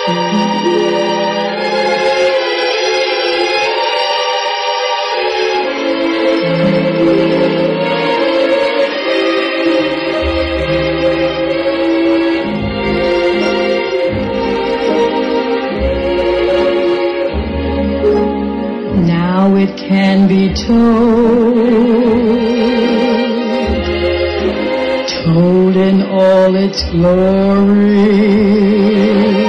Now it can be told in all its glory.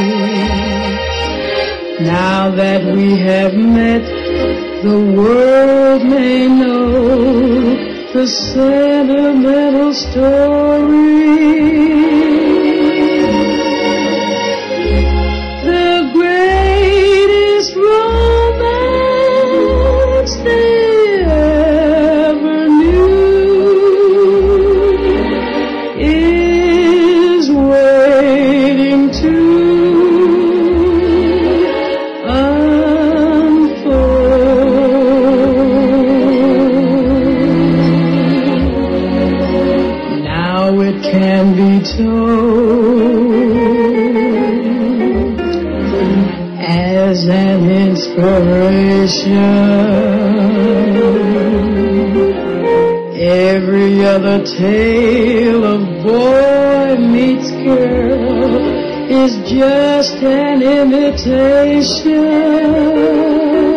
Now that we have met, the world may know the sentimental story. The greatest romance they ever knew is waiting to unfold. Now it can be told as an inspiration. Every other tale of boy meets girl is just an imitation.